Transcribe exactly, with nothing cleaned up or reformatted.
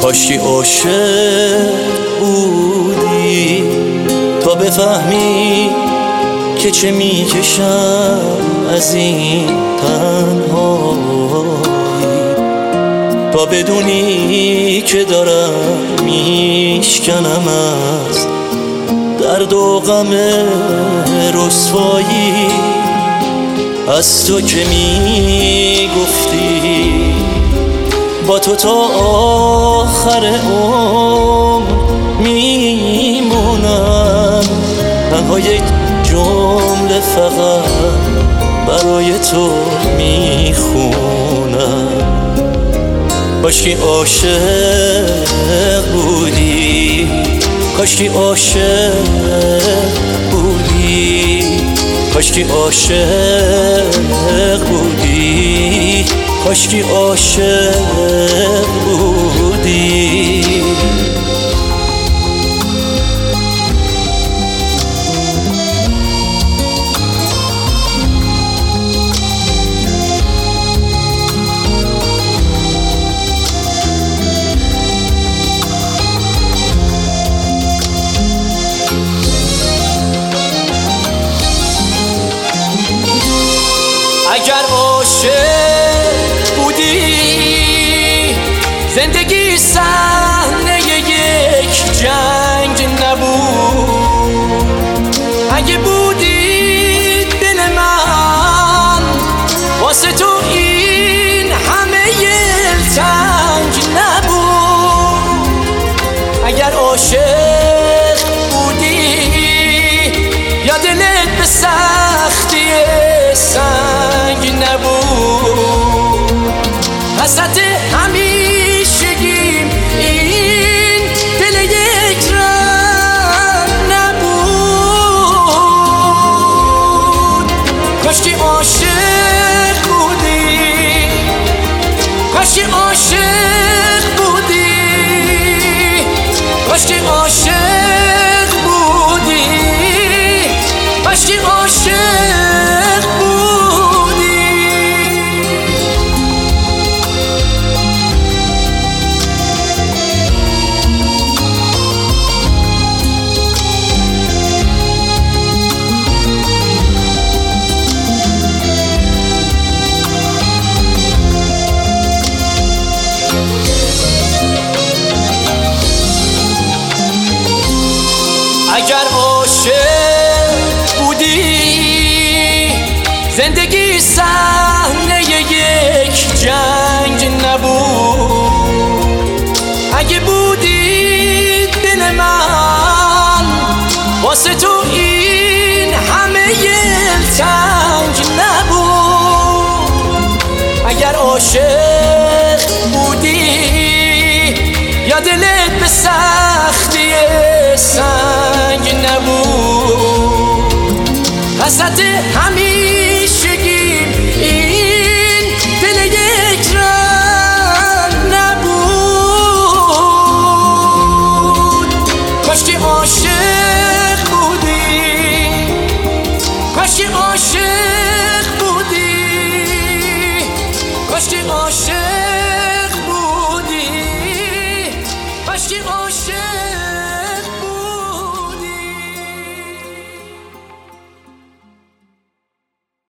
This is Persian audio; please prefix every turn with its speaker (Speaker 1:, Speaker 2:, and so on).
Speaker 1: کاشکی عاشق بودی تا بفهمی که چه میکشم از این تنهایی، تا بدونی که دارم میشکنم از درد و غم رسوایی. از تو که میگفتی با تو تا آخر عمر میمونم، تنها یک جمله فقط برای تو میخونم. کاشکی عاشق بودی، کاشکی عاشق بودی، کاشکی عاشق بودی، کاشکی عاشق بودی.
Speaker 2: اگر عاشق بودی زندگی صحنه یک جنگ نبود، اگه بودی دل من واسه تو این همه تنگ نبود. اگر عاشق بودی یا دلت به سختی سنگ نبود، حسرت همیشگیم این دل یک رنگ نبود. کاشکی عاشق بودی، کاشکی عاشق بودی، کاشکی عاشق بودی، کاشکی عاشق بودی. اگر عاشق بودی زندگی صحنه یک جنگ نبود، اگه بودی دل من واسه تو این همه تنگ نبود. اگر عاشق بودی یا دلت به سختی سنگ نبود، حسرت همیشگیم این دل یک رنگ نبود. کاشکی عاشق بودی، کاشکی عاشق بودی، کاشکی عاشق بودی، کاشکی عاشق